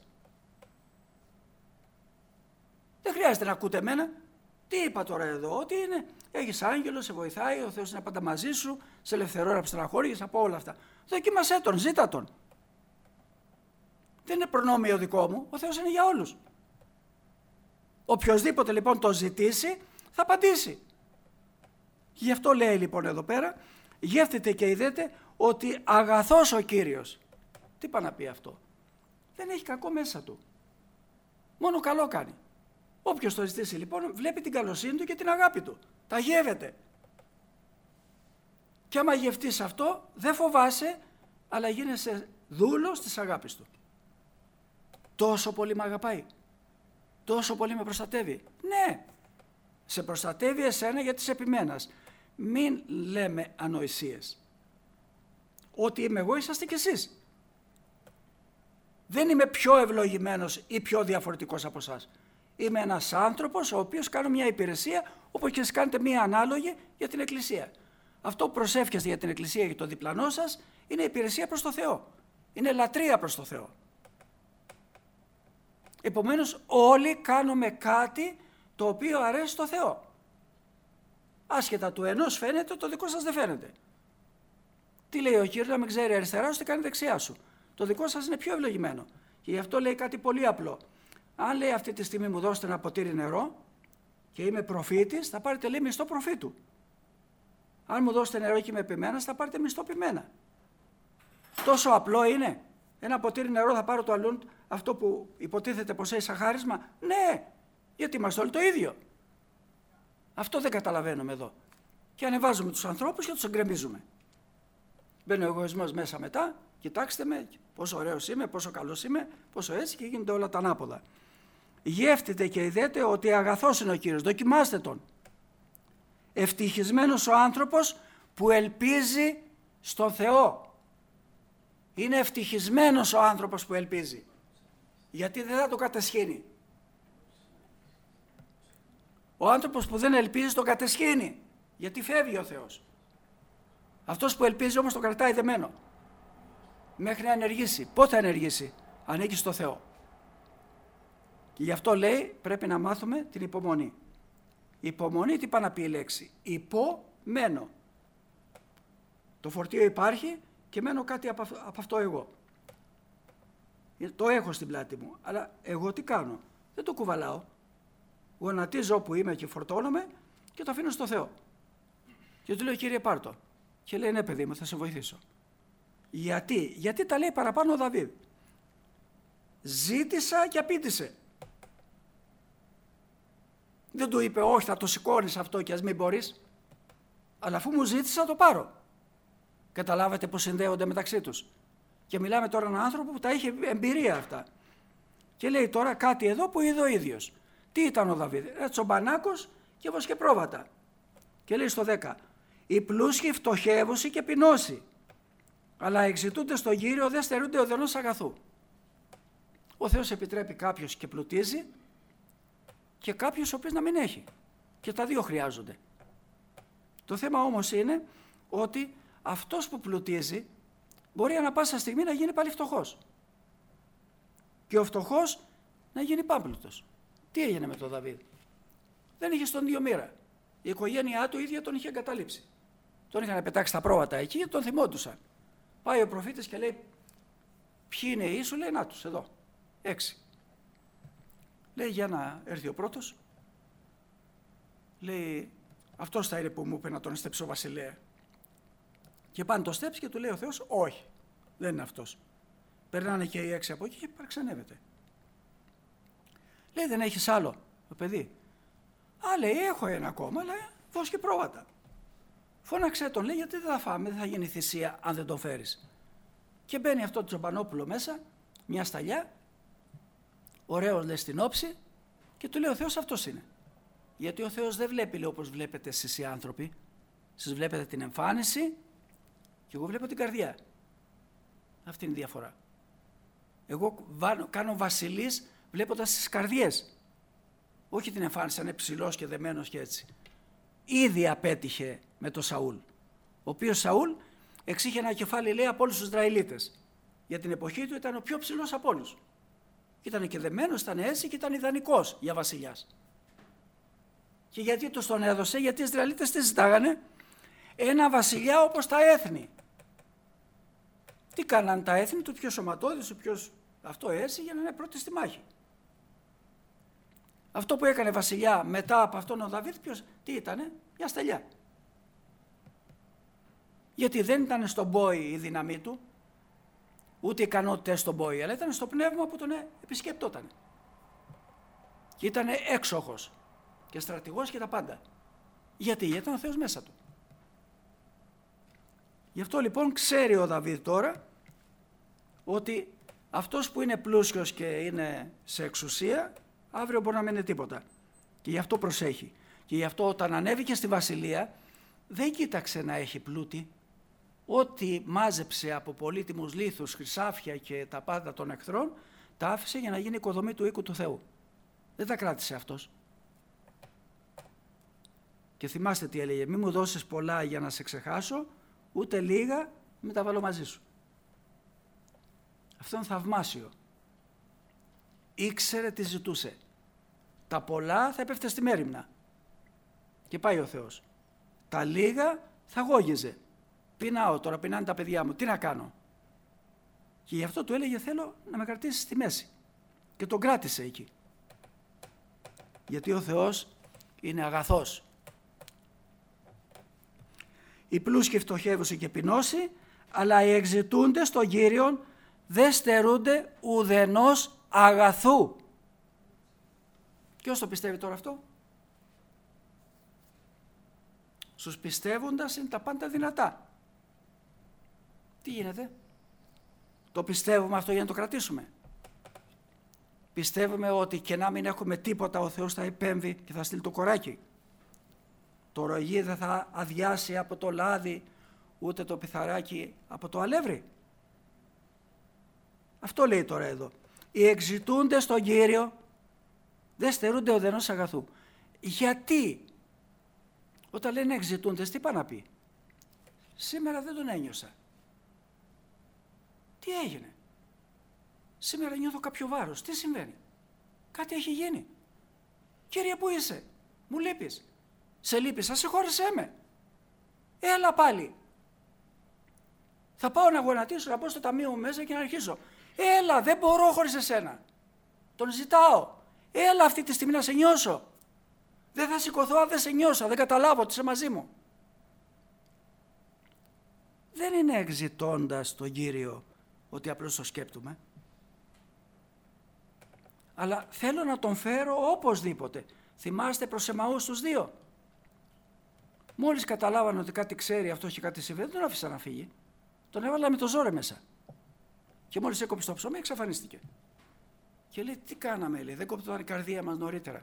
Δεν χρειάζεται να ακούτε εμένα. Τι είπα τώρα εδώ? Ότι είναι, έχεις άγγελο, σε βοηθάει, ο Θεός είναι πάντα μαζί σου, σε ελευθερώνει από στεναχώριες, από όλα αυτά. Δοκίμασέ τον, ζήτα τον. Δεν είναι προνόμιο δικό μου, ο Θεός είναι για όλους. Οποιοςδήποτε λοιπόν το ζητήσει, θα απαντήσει. Γι' αυτό λέει λοιπόν εδώ πέρα, γεύτητε και ειδέτε ότι αγαθός ο Κύριος. Τι πάει να πει αυτό? Δεν έχει κακό μέσα του. Μόνο καλό κάνει. Όποιος το ζητήσει λοιπόν βλέπει την καλοσύνη του και την αγάπη του. Τα γεύεται. Και άμα γευτείς αυτό δεν φοβάσαι, αλλά γίνεσαι δούλος της αγάπης του. Τόσο πολύ με αγαπάει. Τόσο πολύ με προστατεύει. Ναι, σε προστατεύει εσένα γιατί είσαι επιμένας. Μην λέμε ανοησίες. Ό,τι είμαι εγώ είσαστε κι εσείς. Δεν είμαι πιο ευλογημένος ή πιο διαφορετικός από εσάς. Είμαι ένας άνθρωπος ο οποίος κάνω μια υπηρεσία όπως και εσείς κάνετε μια ανάλογη για την Εκκλησία. Αυτό που προσεύχεστε για την Εκκλησία και το διπλανό σας είναι υπηρεσία προς το Θεό. Είναι λατρεία προς το Θεό. Επομένως όλοι κάνουμε κάτι το οποίο αρέσει στο Θεό. Άσχετα του ενός φαίνεται, το δικό σας δεν φαίνεται. Τι λέει ο Κύριος? Να μην ξέρει αριστερά σου, τι κάνει δεξιά σου. Το δικό σας είναι πιο ευλογημένο. Και γι' αυτό λέει κάτι πολύ απλό. Αν λέει αυτή τη στιγμή μου δώσετε ένα ποτήρι νερό και είμαι προφήτης, θα πάρετε λέει μισθό προφήτου. Αν μου δώσετε νερό και είμαι επιμένας, θα πάρετε μισθό πειμένα. Τόσο απλό είναι. Ένα ποτήρι νερό θα πάρω το αλλούν, αυτό που υποτίθεται πως έχει σαν χάρισμα. Ναι, γιατί είμαστε όλοι το ίδιο. Αυτό δεν καταλαβαίνουμε εδώ. Και ανεβάζουμε τους ανθρώπους και τους εγκρεμίζουμε. Μπαίνει ο εγωισμός μέσα μετά, κοιτάξτε με, πόσο ωραίος είμαι, πόσο καλός είμαι, πόσο έτσι, και γίνονται όλα τα ανάποδα. Γεύτητε και ειδέτε ότι αγαθός είναι ο Κύριος, δοκιμάστε τον. Ευτυχισμένος ο άνθρωπος που ελπίζει στον Θεό. Είναι ευτυχισμένος ο άνθρωπος που ελπίζει, γιατί δεν θα το κατεσχύνει. Ο άνθρωπος που δεν ελπίζει τον κατεσχύνει, γιατί φεύγει ο Θεός. Αυτός που ελπίζει όμως τον κρατάει δεμένο, μέχρι να ενεργήσει. Πότε θα ενεργήσει? Ανήκει στο Θεό. Και γι' αυτό λέει πρέπει να μάθουμε την υπομονή. Υπομονή, τι πάει να πει η λέξη? Υπομένω. Το φορτίο υπάρχει και μένω κάτι από αυτό εγώ. Το έχω στην πλάτη μου, αλλά εγώ τι κάνω? Δεν το κουβαλάω. Γονατίζω όπου είμαι και φορτώνομαι και το αφήνω στο Θεό. Και του λέω, Κύριε, πάρ' το. Και λέει, ναι παιδί μου, θα σε βοηθήσω. Γιατί? Γιατί τα λέει παραπάνω ο Δαβίδ. Ζήτησα και απήντησε. Δεν του είπε, όχι, θα το σηκώνεις αυτό και ας μην μπορείς. Αλλά αφού μου ζήτησα, το πάρω. Καταλάβατε πως συνδέονται μεταξύ τους. Και μιλάμε τώρα έναν άνθρωπο που τα είχε εμπειρία αυτά. Και λέει τώρα κάτι εδώ που είδε ο ίδιος. Τι ήταν ο Δαβίδ? Ένα τσομπανάκος και βόσκε πρόβατα. Και λέει στο δέκα, οι πλούσιοι φτωχεύουσι και πεινώσει, αλλά εξητούνται στον Κύριο δεν στερούνται ουδενός αγαθού. Ο Θεός επιτρέπει κάποιος και πλουτίζει και κάποιος ο οποίος να μην έχει. Και τα δύο χρειάζονται. Το θέμα όμως είναι ότι αυτός που πλουτίζει μπορεί ανά πάσα στιγμή να γίνει πάλι φτωχός. Και ο φτωχός να γίνει πάμπλουτος. Τι έγινε με τον Δαβίδ? Δεν είχε στον ίδιο μοίρα. Η οικογένειά του ίδια τον είχε εγκαταλείψει. Τον είχαν πετάξει τα πρόβατα εκεί και τον θυμόντουσαν. Πάει ο προφήτης και λέει, ποιοι είναι οι σου? Λέει, να τους εδώ, έξι. Λέει, για να έρθει ο πρώτος. Λέει, αυτός θα είναι που μου είπε να τον στέψω βασιλέα. Και πάνε το στέψει και του λέει ο Θεός, όχι, δεν είναι αυτός. Περνάνε και οι έξι από εκεί και παραξενεύεται. Λέει, δεν έχεις άλλο το παιδί? Α, λέει, έχω ένα ακόμα, αλλά δώσ' και πρόβατα. Φώναξε τον, λέει, γιατί δεν θα φάμε, δεν θα γίνει θυσία αν δεν τον φέρεις. Και μπαίνει αυτό το τσομπανόπουλο μέσα, μια σταλιά, ωραίος λέει στην όψη, και του λέει ο Θεός αυτός είναι. Γιατί ο Θεός δεν βλέπει, λέει, όπως βλέπετε εσείς οι άνθρωποι. Εσείς βλέπετε την εμφάνιση και εγώ βλέπω την καρδιά. Αυτή είναι η διαφορά. Εγώ κάνω βασιλείς βλέποντας τις καρδιές. Όχι την εμφάνιση, αν είναι ψηλός και δεμένος και έτσι. Ήδη απέτυχε με τον Σαούλ. Ο οποίος Σαούλ εξήχε ένα κεφάλι, λέει, από όλους τους Ισραηλίτες. Για την εποχή του ήταν ο πιο ψηλός από όλους. Ήταν και δεμένος, ήταν έτσι και ήταν ιδανικός για βασιλιάς. Και γιατί τους τον έδωσε? Γιατί οι Ισραηλίτες τι ζητάγανε? Ένα βασιλιά όπως τα έθνη. Τι κάναν τα έθνη? Του πιο σωματώδης, του πιο αυτό έτσι, για να είναι πρώτη στη μάχη. Αυτό που έκανε βασιλιά μετά από αυτόν ο Δαβίδ, ποιος, τι ήτανε? Μια στελιά. Γιατί δεν ήταν στον πόη η δύναμή του, ούτε οι ικανότητες στον πόη, αλλά ήταν στο πνεύμα που τον επισκεπτόταν. Και ήταν έξοχος και στρατηγός και τα πάντα. Γιατί? Γιατί ήταν ο Θεός μέσα του. Γι' αυτό λοιπόν ξέρει ο Δαβίδ τώρα ότι αυτός που είναι πλούσιος και είναι σε εξουσία, αύριο μπορεί να μην είναι τίποτα. Και γι' αυτό προσέχει. Και γι' αυτό όταν ανέβηκε στη βασιλεία, δεν κοίταξε να έχει πλούτη. Ό,τι μάζεψε από πολύτιμους λίθους, χρυσάφια και τα πάντα των εχθρών, τα άφησε για να γίνει οικοδομή του οίκου του Θεού. Δεν τα κράτησε αυτός. Και θυμάστε τι έλεγε, μη μου δώσεις πολλά για να σε ξεχάσω, ούτε λίγα μην τα βάλω μαζί σου. Αυτό είναι θαυμάσιο. Ήξερε τι ζητούσε. Τα πολλά θα έπεφτε στη μέριμνα. Και πάει ο Θεός. Τα λίγα θα γόγιζε. Πεινάω τώρα, πεινάνε τα παιδιά μου, τι να κάνω? Και γι' αυτό του έλεγε, θέλω να με κρατήσεις στη μέση. Και τον κράτησε εκεί. Γιατί ο Θεός είναι αγαθός. Οι πλούσιοι φτωχεύουσι και πεινώσει, αλλά οι εξητούντες στον Κύριον δεν στερούνται ουδενός αγαθού. Ποιος το πιστεύει τώρα αυτό? Στους πιστεύοντας είναι τα πάντα δυνατά. Τι γίνεται? Το πιστεύουμε αυτό για να το κρατήσουμε? Πιστεύουμε ότι και να μην έχουμε τίποτα ο Θεός θα επέμβει και θα στείλει το κοράκι? Το ρογί δεν θα αδειάσει από το λάδι, ούτε το πιθαράκι από το αλεύρι? Αυτό λέει τώρα εδώ. Οι εξητούντες στον Κύριο δεν στερούνται ουδενός αγαθού. Γιατί? Όταν λένε εξητούντες, τι πάει να πει? Σήμερα δεν τον ένιωσα. Τι έγινε? Σήμερα νιώθω κάποιο βάρος. Τι συμβαίνει? Κάτι έχει γίνει. Κύριε, πού είσαι? Μου λείπεις. Σε λύπησα, συγχώρεσέ με. Έλα πάλι. Θα πάω να γονατίσω, να πω στο ταμείο μου μέσα και να αρχίσω. Έλα, δεν μπορώ χωρίς εσένα. Τον ζητάω. Έλα αυτή τη στιγμή να σε νιώσω. Δεν θα σηκωθώ αν δεν σε νιώσω, δεν καταλάβω ότι είσαι μαζί μου. Δεν είναι εξητώντας τον Κύριο ότι απλώς το σκέπτομαι. Αλλά θέλω να τον φέρω οπωσδήποτε. Θυμάστε προς Εμαούς τους δύο. Μόλις καταλάβανε ότι κάτι ξέρει αυτός και κάτι συμβαίνει, δεν τον άφησαν να φύγει. Τον έβαλα με το ζόρε μέσα. Και μόλις έκοψε το ψωμί, εξαφανίστηκε. Και λέει, τι κάναμε, λέει, δεν κόπτωταν η καρδία μας νωρίτερα.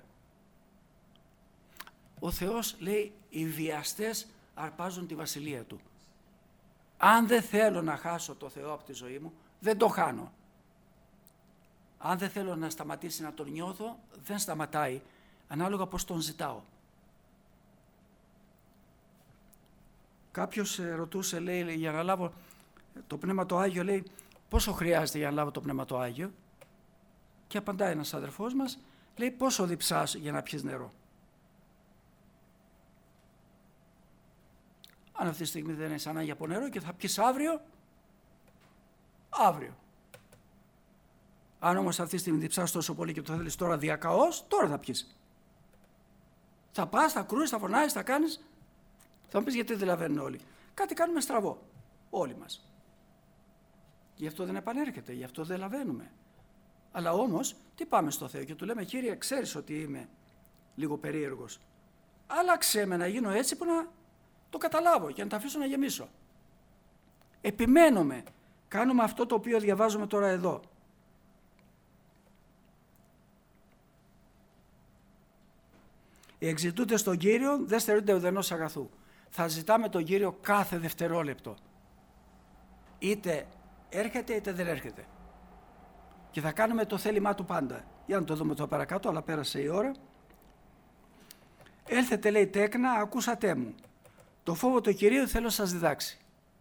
Ο Θεός, λέει, οι βιαστές αρπάζουν τη βασιλεία του. Αν δεν θέλω να χάσω το Θεό από τη ζωή μου, δεν το χάνω. Αν δεν θέλω να σταματήσει να τον νιώθω, δεν σταματάει, ανάλογα πώς τον ζητάω. Κάποιος ρωτούσε, λέει, για να λάβω το Πνεύμα το Άγιο, λέει, πόσο χρειάζεται για να λάβω το Πνεύμα το Άγιο? Και απαντάει ένας αδερφός μας, λέει, πόσο διψάς για να πιεις νερό? Αν αυτή τη στιγμή δεν έχεις ανάγκη από νερό και θα πιεις αύριο, αύριο. Αν όμως αυτή τη στιγμή διψάς τόσο πολύ και το θέλεις τώρα διακαώς, τώρα θα πιεις. Θα πας, θα κρούεις, θα φωνάζεις, θα κάνεις. Θα μου πεις γιατί δεν λαβαίνουν όλοι. Κάτι κάνουμε στραβό, όλοι μας. Γι' αυτό δεν επανέρχεται, γι' αυτό δεν λαβαίνουμε. Αλλά όμως, τι πάμε στο Θεό και του λέμε, Κύριε, ξέρεις ότι είμαι λίγο περίεργος. Άλλαξε με να γίνω έτσι που να το καταλάβω και να τα αφήσω να γεμίσω. Επιμένουμε, κάνουμε αυτό το οποίο διαβάζουμε τώρα εδώ. Οι εξητούντες τον Κύριο δεν στερούνται ουδενός αγαθού. Θα ζητάμε τον Κύριο κάθε δευτερόλεπτο. Είτε έρχεται είτε δεν έρχεται. Και θα κάνουμε το θέλημά του πάντα. Για να το δούμε το παρακάτω, αλλά πέρασε η ώρα. Έλθετε, λέει, τέκνα, ακούσατε μου. Το φόβο του Κυρίου θέλω να σας διδάξει.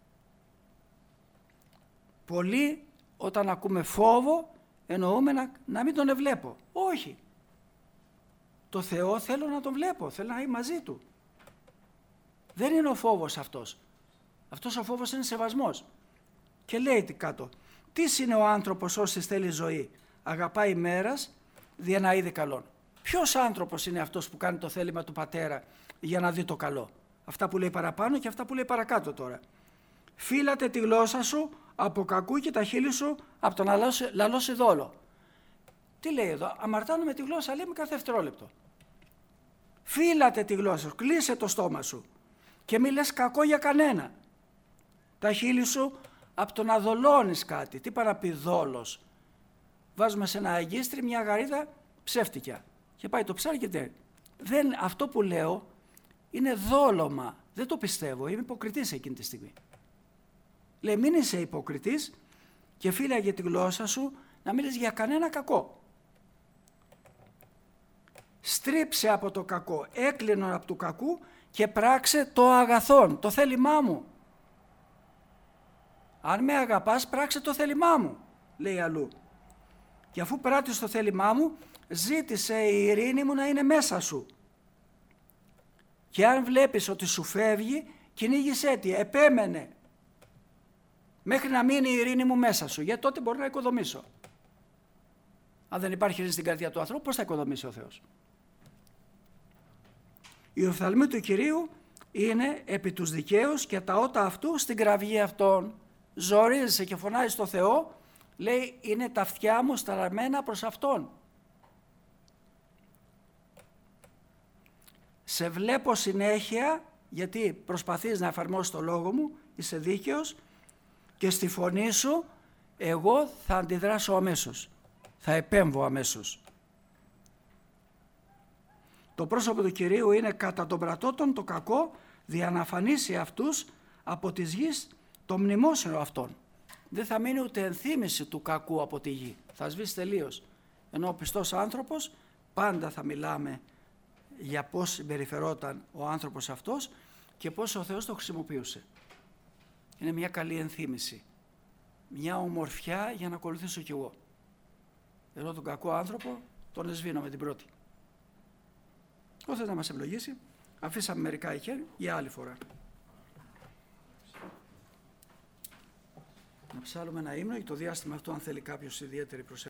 Πολλοί όταν ακούμε φόβο εννοούμε να, να μην τον ευλέπω. Όχι. Το Θεό θέλω να τον βλέπω, θέλω να είμαι μαζί του. Δεν είναι ο φόβος αυτός. Αυτός ο φόβος είναι σεβασμός. Και λέει τι κάτω. Τι είναι ο άνθρωπος όσοι θέλει ζωή? Αγαπάει μέρας δια να είδε καλόν. Ποιος άνθρωπος είναι αυτός που κάνει το θέλημα του πατέρα για να δει το καλό? Αυτά που λέει παραπάνω και αυτά που λέει παρακάτω τώρα. Φύλατε τη γλώσσα σου από κακού και τα χείλη σου από το να λαλώσει δόλο. Τι λέει εδώ? Αμαρτάνουμε τη γλώσσα, λέμε κάθε δευτερόλεπτο. Φύλατε τη γλώσσα σου, κλείσε το στόμα σου και μη λες κακό για κανένα. Τα χείλη σου από το να δολώνεις κάτι. Τι πάει να πει δόλος? Βάζουμε σε ένα αγίστρι μια γαρίδα ψεύτικια και πάει το ψάρι και τέλει. Δεν, αυτό που λέω είναι δόλωμα. Δεν το πιστεύω, είμαι υποκριτής εκείνη τη στιγμή. Λέει μην είσαι υποκριτής και φύλαγε τη γλώσσα σου να μην λες για κανένα κακό. Στρίψε από το κακό, έκλεινον από του κακού και πράξε το αγαθόν, το θέλημά μου. Αν με αγαπάς, πράξε το θέλημά μου, λέει αλλού. Και αφού πράττεις το θέλημά μου, ζήτησε η ειρήνη μου να είναι μέσα σου. Και αν βλέπεις ότι σου φεύγει, κυνήγησέ τη, επέμενε. Μέχρι να μείνει η ειρήνη μου μέσα σου, γιατί τότε μπορώ να οικοδομήσω. Αν δεν υπάρχει ειρήνη στην καρδιά του ανθρώπου, πώς θα οικοδομήσει ο Θεός? Οι οφθαλμοί του Κυρίου είναι επί τους δικαίους και τα ότα αυτού στην κραυγή αυτών. Ζορίζεσαι και φωνάζει στο Θεό, λέει είναι τα αυτιά μου σταραμμένα προς Αυτόν. Σε βλέπω συνέχεια γιατί προσπαθείς να εφαρμόσεις το λόγο μου, είσαι δίκαιος και στη φωνή σου εγώ θα αντιδράσω αμέσως, θα επέμβω αμέσως. Το πρόσωπο του Κυρίου είναι κατά των πρατώτων το κακό δια να αφανίσει αυτούς από της γης το μνημόσυνο αυτών. Δεν θα μείνει ούτε ενθύμηση του κακού από τη γη. Θα σβήσει τελείως. Ενώ ο πιστός άνθρωπος πάντα θα μιλάμε για πώς συμπεριφερόταν ο άνθρωπος αυτός και πώς ο Θεός το χρησιμοποιούσε. Είναι μια καλή ενθύμηση. Μια ομορφιά για να ακολουθήσω κι εγώ. Ενώ τον κακό άνθρωπο τον εσβήνω με την πρώτη. Ο Θεός να μας ευλογήσει. Αφήσαμε μερικά είχε για άλλη φορά. Να ψάλουμε ένα ύμνο για το διάστημα αυτό, αν θέλει κάποιος ιδιαίτερη προσέγγιση.